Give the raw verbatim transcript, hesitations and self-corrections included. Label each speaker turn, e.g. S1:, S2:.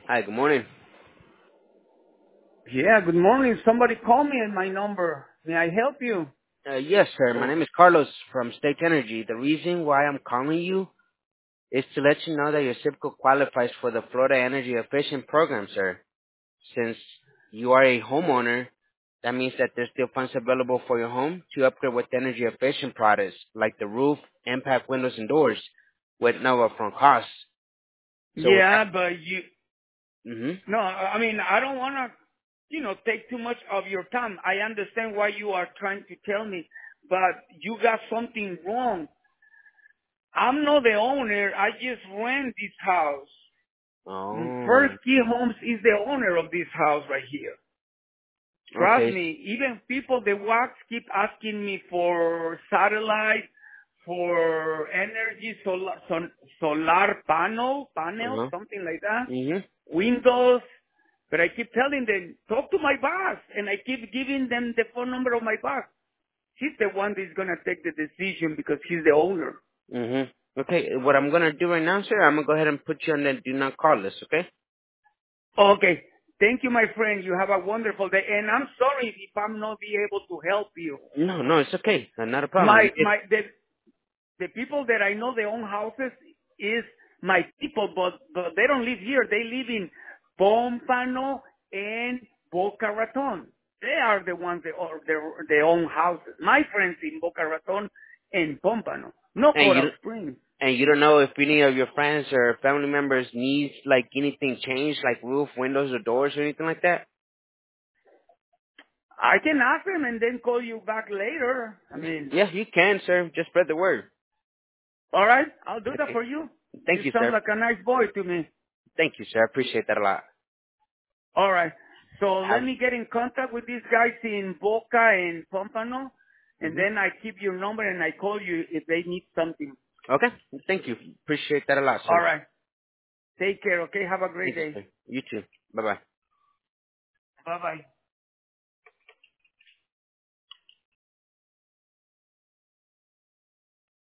S1: Hi, good morning.
S2: Yeah, good morning. Somebody called me at my number. May I help you?
S1: Uh, yes, sir. My
S2: Oh.
S1: name is Carlos from State Energy. The reason why I'm calling you is to let you know that your zip code qualifies for the Florida Energy Efficient Program, sir. Since you are a homeowner, that means that there's still funds available for your home to upgrade with energy efficient products like the roof, impact windows, and doors with no upfront costs. So with
S2: Yeah, but you,
S1: that, hmm
S2: no, I mean, I don't want to, you know, take too much of your time. I understand what you are trying to tell me, but you got something wrong. I'm not the owner. I just rent this house.
S1: Oh,
S2: First Key Homes is the owner of this house right here. Trust
S1: okay.
S2: me, even people that work keep asking me for satellite, for energy, solar, sol, solar panel, panel,
S1: Uh-huh.
S2: something like that,
S1: hmm
S2: Windows. But I keep telling them, talk to my boss, and I keep giving them the phone number of my boss. He's the one that's gonna take the decision because he's the owner.
S1: Mhm. Okay, what I'm gonna do right now, sir, I'm gonna go ahead and put you on the do not call list. Okay?
S2: Okay. Thank you, my friend. You have a wonderful day. And I'm sorry if I'm not be able to help you.
S1: No, no, it's okay. Uh, Not a problem.
S2: My,
S1: You did.
S2: my, the, the people that I know they own houses is my people, but, but they don't live here. They live in Pompano and Boca Raton. They are the ones that own their, their own houses. My friends in Boca Raton and Pompano, no
S1: And you
S2: Coral
S1: don't-
S2: Springs.
S1: and you don't know if any of your friends or family members needs like anything changed, like roof, windows, or doors, or anything like that.
S2: I can ask them and then call you back later. I mean,
S1: Yeah, you can, sir. Just spread the word.
S2: all right, I'll do that
S1: Okay.
S2: for you. You
S1: Thank you,
S2: sound
S1: sir.
S2: like a nice boy to me.
S1: Thank you, sir. I appreciate that a lot.
S2: All right. So let
S1: Have.
S2: me get in contact with these guys in Boca and Pompano, and
S1: Mhm.
S2: then I keep your number and I call you if they need something.
S1: Okay. Thank you. Appreciate that a lot,
S2: All
S1: sir.
S2: right. Take care, okay? Have a great
S1: Thank you,
S2: day.
S1: sir. You too. Bye bye.
S2: Bye-bye.